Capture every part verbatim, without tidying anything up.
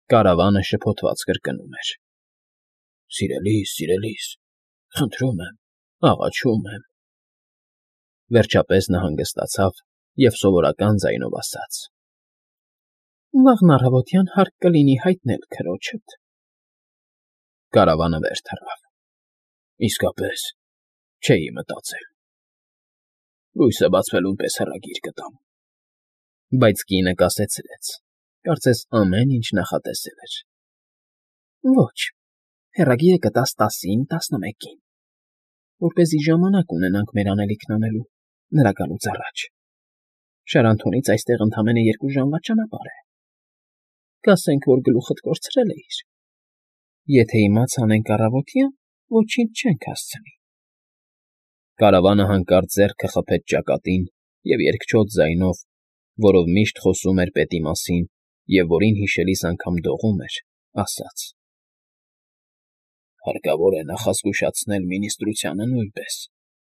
Կարավանը շփոթված կրկնում էր. Սիրելիս, սիրելիս, խնդրում եմ, աղաչում եմ։ Վերջապես նա հանգստացավ և սովորական ձայնով ասաց. Վաղն առավոտյան հարկ կլինի հայտնել քրոջդ։ Կարավանը վեր թռավ։ Իսկապես, չէի մտածել։ Լույսը բացվելուն պես հեռագիր կտամ։ Բայց կինը կասեցրեց, կարծես ամեն ինչ նախատեսել էր։ Ոչ, հեռագիրը կտաս տասին տասնմեկին, որպեսզի ժամանակ ունենանք մեր անելիքն անելու, նրա գալուց առաջ։ Շարանթոնից այստեղ ընդամենը երկու ժամվա ճանապարհ է։ Կասենք, որ գլուխդ կորցրել էիր։ Եթե իմաց անենք առավոտյան, ոչինչ չենք հասցնի։ Կարավանը հանկարծ ձեռքը խփեց ճակատին և երկչոտ ձայնով, որով միշտ խոսում էր պետի մասին և որին հիշելիս անգամ դողում էր, ասաց. Հարկավոր է նախազգուշացնել մինիստրությանը նույնպես։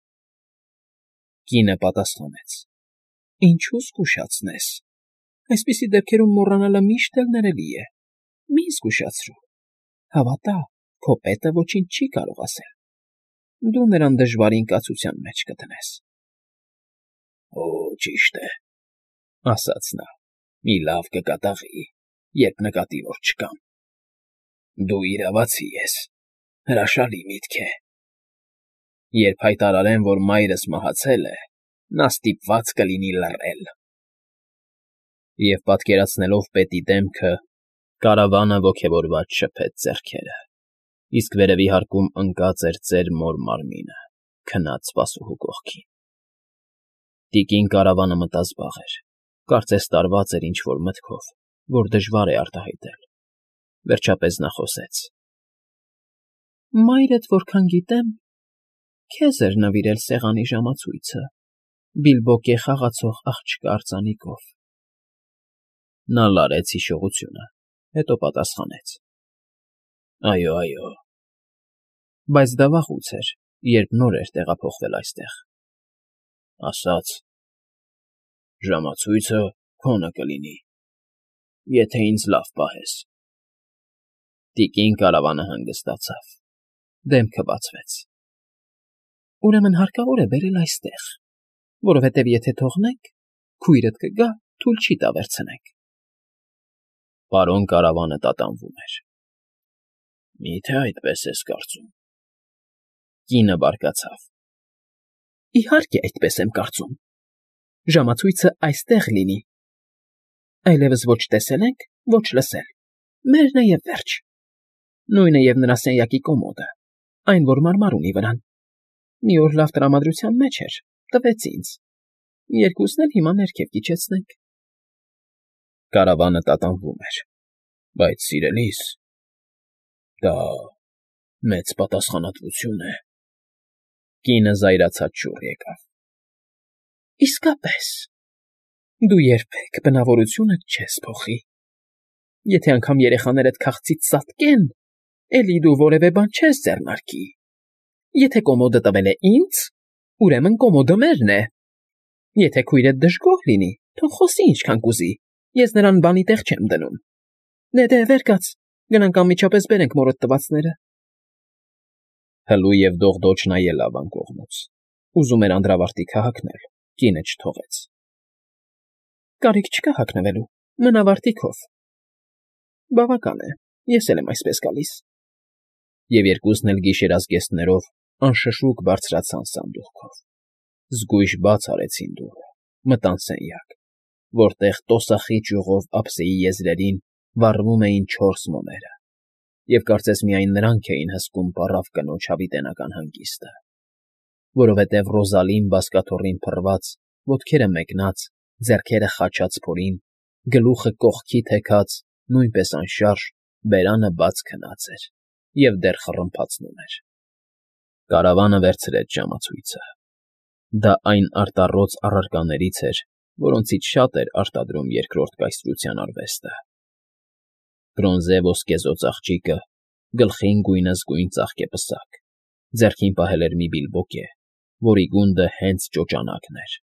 Կինը պատասխանեց. Ինչու զգուշացնես։ Այսպիսի դեպքերում մոռանալը միշտ էլ ներելի է։ Մի զգուշացրու։ Հավատա, քո պետը ոչինչ չի կարող ասել։ Դու նրան դժվարին կացության մեջ կդնես։ Օ, ճիշտ է, ասաց նա, մի լավ կկատաղի, երբ նկատի որ չկամ։ Դու իրավացի ես, հրաշալի միտք է։ Երբ հայտարարեմ, որ մայրս մահացել է, նա ստիպված կլինի լռել։ Եվ պատկերացնելով պետի դեմքը, կարավանը ոգևորված շփեց ձեռքերը, իսկ վերևի հարկում ընկած էր ծեր մոր մարմինը, քնած սպասուհու կողքին։ Տիկին կարավանը մտազբաղ էր, կարծես տարված էր ինչ֊որ մտքով, որ դժվար է արտահայտել։ Վերջապես նա խոսեց. Մայրդ, որքան գիտեմ, քեզ էր նվիրել սեղանի ժամացույցը, Բիլբոկե խաղացող աղջկա արձանիկով։ Նա լարեց հիշողությունը, հետո պատասխանեց. Այո, այո։ Բայց դա վաղուց էր, երբ նոր էր տեղափոխվել այստեղ։ Ասաց. ժամացույցը քոնը կլինի, եթե ինձ լավ պահես։ Տիկին կարավանը հանգստացավ, դեմքը բացվեց։ Ուրեմն հարկավոր է բերել այստեղ, որովհետև եթե թողնենք, քույրդ կգա, թույլ չի տա վերցնենք։ Պարոն կարավանը տատանվում էր։ Մի՞թե այդպես ես կարծում։ Կինը բարկացավ։ Իհարկե այդպես եմ կարծում։ Ժամացույցը այստեղ լինի։ Այլևս ոչ տեսել ենք, ոչ լսել։ Մերն է և վերջ։ Նույնը և նրա սենյակի կոմոդը, այն, որ մարմար ունի վրան։ Մի օր լավ տրամադրության մեջ էր, տվեց ինձ։ Երկուսն էլ հիմա ներքև կիջեցնենք։ Կարավանը տատանվում էր։ Բայց սիրելիս, դա մեծ պատասխանատվություն է։ Կինը զայրացած շուռ եկավ։ Իսկապես, դու երբեք բնավորությունդ չես փոխի։ Եթե անգամ երեխաներդ քաղցից սատկեն, էլի դու որևէ բան չես ձեռնարկի։ Եթե կոմոդը տվել է ինձ, ուրեմն կոմոդը մերն է։ Եթե քույրդ դժգոհ լինի, թող խոսի ինչքան կուզի, ես նրան բանի տեղ չեմ դնում։ Դե, դե, վեր կաց, գնանք անմիջապես բերենք մորդ տվածները։ Հլու և դողդոջ նայելով անկողնուց, ուզում էր անդրավարտիքը հագնել, կինը չթողեց։ Կարիք չկա հագնվելու, մնա վարտիքով։ Բավական է, ես էլ եմ այսպես գալիս։ Եվ երկուսն էլ գիշերազգեստներով անշշուկ բարձրացան սանդուղքով։ Զգույշ բաց արեցին դուռը, մտան սենյակ, որտեղ տոսախի ճյուղով ափսեի եզրերին վառվում էին չորս մոմերը, և կարծես միայն նրանք էին հսկում պառավ կնոջ հավիտենական հանգիստը, որովհետև Ռոզալին բազկաթոռին փռված, ոտքերը մեկնած, ձեռքերը խաչած փորին, գլուխը կողքի թեքած, նույնպես անշարժ, բերանը բաց քնած էր և դեռ խռմփացնում էր։ Կարավանը վերցրեց ժամացույցը։ Դա այն արտառոց առարկաներից էր, որոնցից շատ էր արտադրում երկրորդ կայսրության արվեստը։ Բրոնզե ոսկեզօծ աղջիկը, գլխին գույնզգույն ծաղկեպսակ, ձեռքին պահել էր մի բիլբոկե, որի գունդը հենց ճոճանակն էր։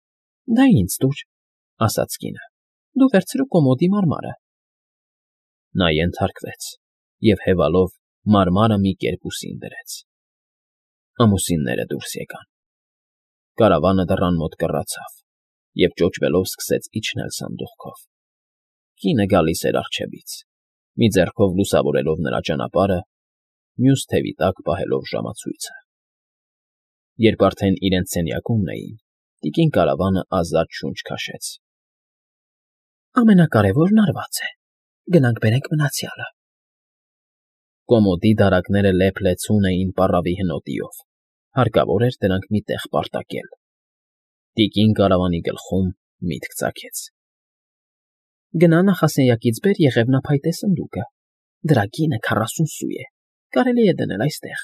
Դա ինձ տուր, ասաց կինը, դու վերցրու կոմոդի մարմարը։ Նա ենթարկվեց և հևալով մարմարը մի կերպ ուսին դրեց։ Ամուսինները դուրս եկան։ Կարավանը դռան մոտ կռացավ և ճոճվելով սկսեց իջնել սանդուղքով։ Կինը գալիս էր առջևից, մի ձեռքով լուսավորելով նրա ճանապարհը, մյուս թևի տակ պահելով ժամացույցը։ Երբ արդեն իրենց սենյակումն էին, տիկին Կարավանը ազատ շունչ քաշեց։ ֊ Ամենակարևորն արված է, գնանք բերենք մնացյալը։ Կոմոդի դարակները լեփ֊լեցուն էին պառավի հնոտիով, հարկավոր էր դրանք մի տեղ պարտակել։ Տիկին Կարավանի գլխում միտք ծագեց։ ֊ Գնա նախասենյակից բեր եղևնափայտե սնդուկը, դրա գինը քառասուն սու է, կարելի է դնել այստեղ։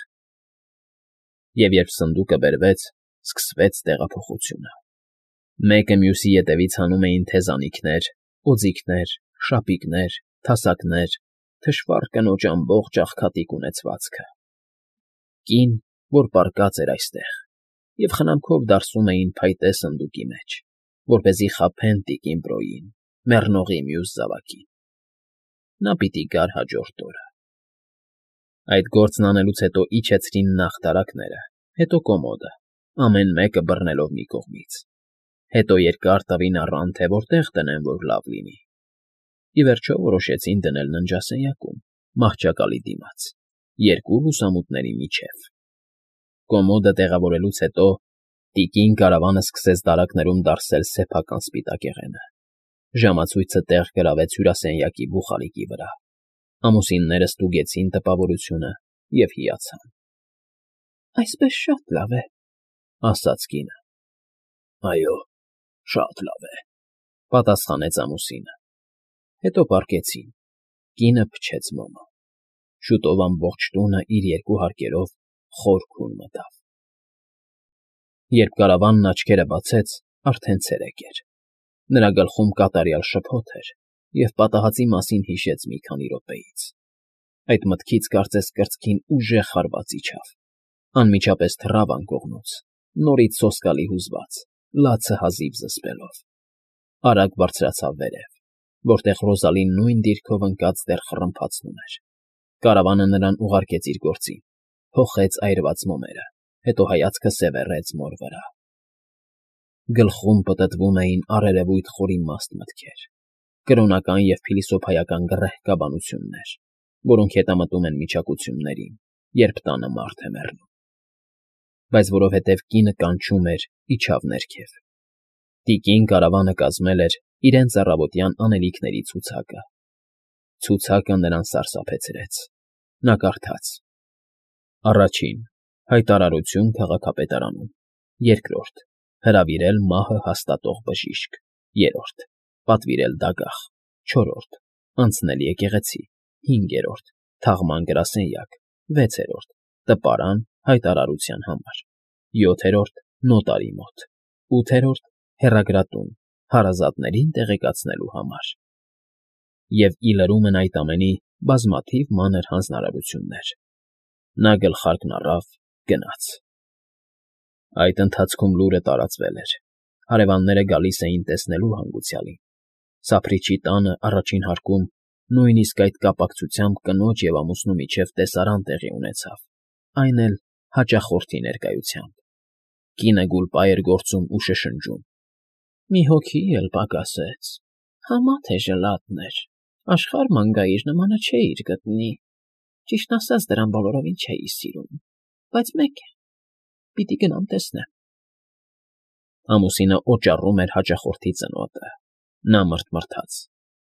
Եվ երբ սնդուկը բերվեց, սկսվեց տեղափոխությունը։ Մեկը մյուսի ետևից հանում էին թեզանիքներ, օձիքներ, շապիկներ, թասակներ, թշվառ կնոջ ամբողջ աղքատիկ ունեցվածքը։ Կին, որ պառկած էր այստեղ, և խնամքով դարսում էին փայտե սնդուկի մեջ, որպեսզի խաբեն տիկին Բրոյին, մեռնողի մյուս զավակին։ Նա պիտի գար հաջորդ օրը։ Այդ գործն անելուց հետո իջեցրին նախ դարակները, հետո կոմոդը, ամեն մեկը բռնելով մի կողմից, հետո երկար տվին առան, թե որտեղ դնեն, որ լավ լինի։ Ի վերջո որոշեցին դնել ննջասենյակում, մահճակալի դիմաց, երկու լուսամուտների միջև։ Կոմոդը տեղավորելուց հետո տիկին Կարավանը սկսեց դարակներում դարսել սեփական սպիտակեղենը։ Ժամացույցը տեղ գրավեց հյուրասենյակի բուխարիկի վրա։ Ամուսինները ստուգեցին տպավորությունը և հիացան։ ֊ Այսպես շատ լավ է, ֊ ասաց կինը։ ֊ Այո, շատ լավ է, ֊ պատասխանեց ամուսինը։ Հետո պառկեցին։ Կինը փչեց մոմը։ Շուտով ամբողջ տունը իր երկու հարկերով խոր քուն մտավ։ Երբ Կարավանն աչքերը բացեց, արդեն ցերեկ էր։ Նրա գլխում կատարյալ շփոթ էր, և պատահածի մասին հիշեց մի քանի րոպեից։ Այդ մտքից կարծես կրծքին ուժեղ հարված իջավ, անմիջապես թռավ անկողնուց, նորից սոսկալի հուզված, լացը հազիվ զսպելով։ Արագ բարձրացավ վերև, որտեղ Ռոզալին նույն դիրքով ընկած դեռ խռմփացնում էր։ Կարավանը նրան ուղարկեց իր գործին, փոխեց այրված մոմերը, հետո հայացքը սևեռեց մոր վրա։ Գլխում պտտվում էին առերևույթ խորիմաստ մտքեր, կրոնական և փիլիսոփայական գռեհկաբանություններ, որոնք հետամտում են միջակություններին, երբ տանը մարդ է մեռնում։ Բայց որովհետև կինը կանչում էր, իջավ ներքև։ Տիկին Կարավանը կազմել էր իրենց առավոտյան անելիքների ցուցակը։ Ցուցակը նրան սարսափեցրեց։ Նա կարդաց. Առաջին. Հայտարարություն քաղաքապետարանում։ Երկրորդ. Հրավիրել մահը հաստատող բժիշկ։ Երրորդ. Պատվիրել դագաղ։ Չորրորդ. Անցնել եկեղեցի։ Հինգերորդ. Թաղման գրասենյակ։ Վեցերորդ. Տպարան հայտարարության համար։ Յոթերորդ. Նոտարի մոտ։ Ութերորդ. Հեռագրատուն՝ հարազատներին տեղեկացնելու համար։ Եվ ի լրումն այդ ամենի բազմաթիվ մանր հանձնարարություններ։ Նա գլխարկն առավ, գնաց։ Այդ ընթացքում լուրը տարածվել էր։ Հարևանները գալիս էին տեսնելու հանգուցյալին։ Սափրիչի տանը առաջին հարկում նույնիսկ այդ կապակցությամբ կնոջ և ամուսնու միջև տեսարան տեղի ունեցավ, այն էլ հաճախորդի ներկայությամբ։ Կինը գուլպա էր գործում ու շշնջում. Մի հոգի էլ պակասեց, համա թե ժլատն էր, աշխարհ մանգայիր նմանը չէիր գտնի, ճիշտն ասած դրան բոլորովին չէի սիրում, բայց մեկ է, պիտի գնամ տեսնեմ։ Ամուսինը օճառում էր հաճախորդի ծնոտը։ Նա մռթմռթաց.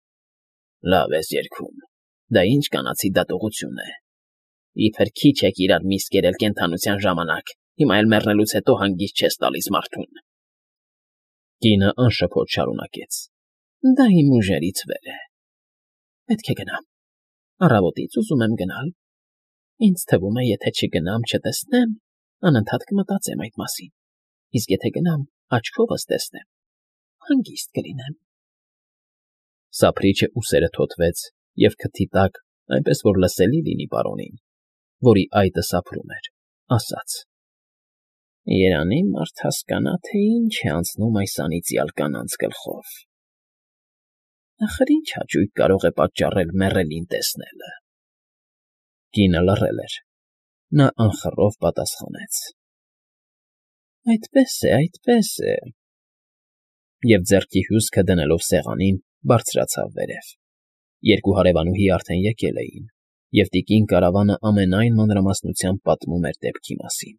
Լավ ես երգում, դա ինչ կանացի դատողություն է։ Իբր քիչ եք իրար միս կերել կենդանության ժամանակ, հիմա էլ մեռնելուց հետո հանգիստ չես տալիս մարդուն։ Կինը անշփոթ շարունակեց. Դա իմ ուժերից վեր է։ Պետք է գնամ։ Առավոտից ուզում եմ գնալ։ Ինձ թվում է, եթե չգնամ, չտեսնեմ, անընդհատ կմտածեմ այդ մասին, իսկ եթե գնամ, աչքովս տեսնեմ, հանգիստ կլինեմ։ Սափրիչը ուսերը թոթվեց և քթի տակ, այնպես որ լսելի լինի պարոնին, որի այտը սափրում էր, ասաց. Երանի մարդ հասկանա, թե ինչ է անցնում այս անիծյալ կանանց գլխով։ Ախր ինչ հաճույք կարող է պատճառել մեռելին տեսնելը։ Կինը լռել էր։ Նա անխռով պատասխանեց. Այդպես է, այդպես է։ Եվ ձեռքի հյուսքը դնելով սեղանին, բարձրացավ վերև։ Երկու հարևանուհի արդեն եկել էին, և տիկին Կարավանը ամենայն մանրամասնությամբ պատմում էր դեպքի մասին։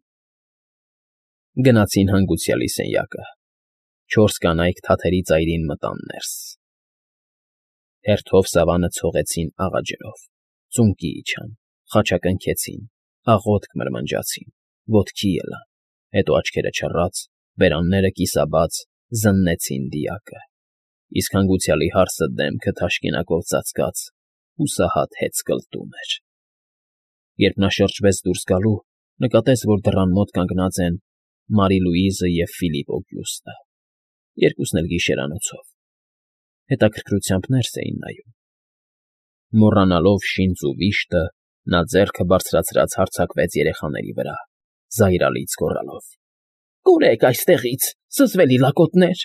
Գնացին հանգուցյալի սենյակը։ Չորս կանայք թաթերի ծայրին մտան ներս։ Հերթով սավանը ցողեցին աղաջրով, ծունկի իջան, խաչակնքեցին, աղոթք մրմնջացին, ոտքի ելան, հետո աչքերը չռած, բերանները կիսաբաց զննեցին դիակը, իսկ հանգուցյալի հարսը դեմքը թաշկինակով ծածկած հուսահատ հեծ կլտում էր։ Երբ նա շրջվեց դուրս գալու, նկատեց, որ դռան մոտ կանգնած են Մարի Լուիզը և Ֆիլիպ Օգյուստը, երկուսն էլ գիշերանոցով, հետաքրքրությամբ ներս էին նայում։ Մոռանալով շինծ ու վիշտը, նա ձեռքը բարձրացրած հարձակվեց երեխաների վրա, զայրալից գոռալով. «Կորեք այստեղից, զզվելի լակոտներ»։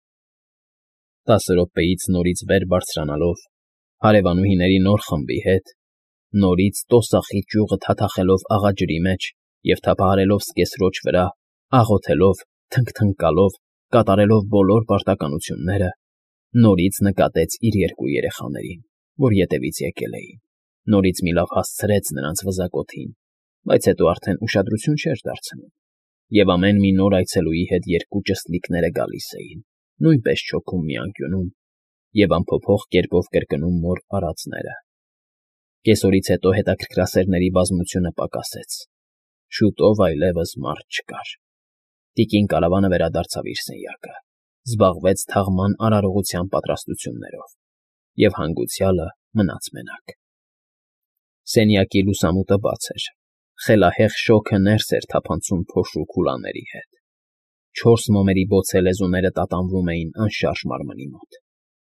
Տասը րոպեից նորից վեր բարձրանալով, հարևանուհիների նոր խմբի հետ, նորից տոսախի ճյուղը թաթախելով աղաջրի մեջ և թափահարելով սկեսրոջ վրա, աղոթելով, թնգթնգալով, կատարելով բոլոր պարտականությունները, նորից նկատեց իր երկու երեխաներին, որ ետևից եկել էին, նորից մի լավ հասցրեց նրանց վզակոթին, բայց հետո արդեն ուշադրություն չէր դարձնում, և ամեն մի նոր այցելուի հետ երկու ճստլիկները գալիս էին, նույնպես չոքում մի անկյունում և անփոփոխ կերպով կրկնում մոր արածները։ Կեսօրից հետո հետաքրքրասերների բազմությունը պակասեց։ Շուտով այլևս մարդ չկար։ Տիկին Կարավանը վերադարձավ իր սենյակը, զբաղվեց թաղման արարողության պատրաստություններով, և հանգուցյալը մնաց մենակ։ Սենյակի լուսամուտը բաց էր, խելահեղ շոգը ներս էր թափանցում փոշու քուլաների հետ։ Չորս մոմերի բոցե լեզուները տատանվում էին անշարժ մարմնի մոտ։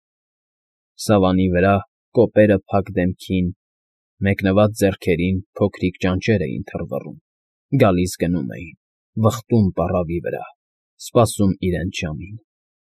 Սավանի վրա, կոպերը փակ դեմքին, մեկնված ձեռքերին փոքրիկ ճանճեր էին թռվռում, գալիս֊գնում էին, վխտում պառավի վրա, սպասում իրենց ժամին։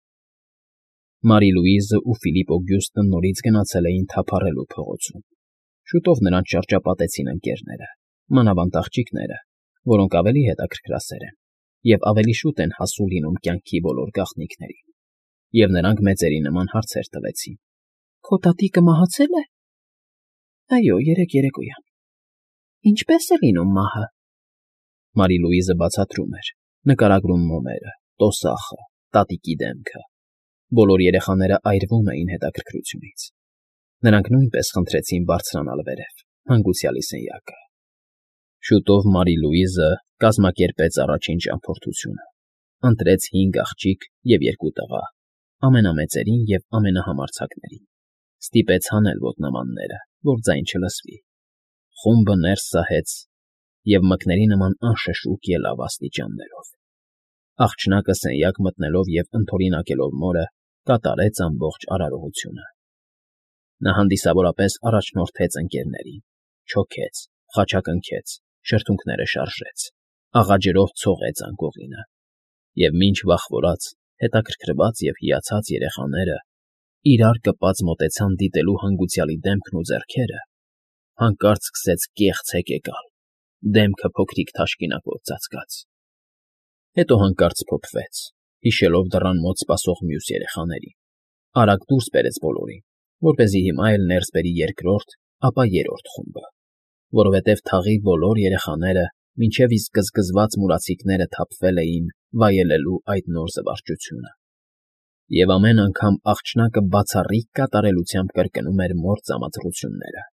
Մարի Լուիզն ու Ֆիլիպ Օգյուստը նորից գնացել էին թափառելու փողոցում։ Շուտով նրանց շրջապատեցին ընկներները, մանավանդ աղջիկները, որոնք ավելի հետաքրքրասեր են և ավելի շուտ են հասու լինում կյանքի բոլոր գաղտնիքներին, և նրանք մեծերի նման հարցեր տվեցին. «Քո տատիկը մահացե՞լ է»։ «Այո, երեկ երեկոյան»։ «Ինչպե՞ս է լինում մահը»։ Մարի Լուիզը բացատրում էր, նկարագրում մոմերը, տոսախը, տատիկի դեմքը։ Բոլոր երեխաները այրվում էին հետաքրքրությունից։ Նրանք նույնպես խնդրեցին բարձրանալ վերև, հանգուցյալի սենյակը։ Շուտով Մարի Լուիզը կազմակերպեց առաջին ճամփորդությունը, ընտրեց հինգ աղջիկ և երկու տղա, ամենամեծերին և ամենահամարձակներին, ստիպեց հանել ոտնամանները, որ ձայն չլսվի, խումբը ներս սահեց և մկների նման անշշուկ ելավ աստիճաններով։ Աղջնակը սենյակ մտնելով և ընդօրինակելով մորը, կատարեց ամբողջ արարողությունը։ Նա հանդիսավորապես առաջնորդեց ընկներներին, չոքեց, խաչակնքեց, շրթունքները շարժեց, աղաջրով ցողեց անկողինը, և մինչ վախվորած, հետաքրքրված և հիացած երեխաները իրար կպած մոտեցան դիտելու հանգուցյալի դեմքն ու ձեռքերը, հանկարծ սկսեց կեղծ հեկեկալ, դեմքը փոքրիկ թաշկինակով ծածկած։ Հետո հանկարծ փոփվեց, հիշելով դռան մոտ սպասող մյուս երեխաներին, արագ դուրս բերեց բոլորին, որպեսզի հիմա էլ ներս բերի երկրորդ, ապա երրորդ խումբը, որովհետև թաղի բոլոր երեխաները, մինչև իսկ գզգզված մուրացիկները թափվել էին վայելելու այդ նոր զվարճությունը։ Եվ ամեն անգամ աղջնակը բացառիկ կատարելությամբ կրկնում էր մոր ծամածռությունները,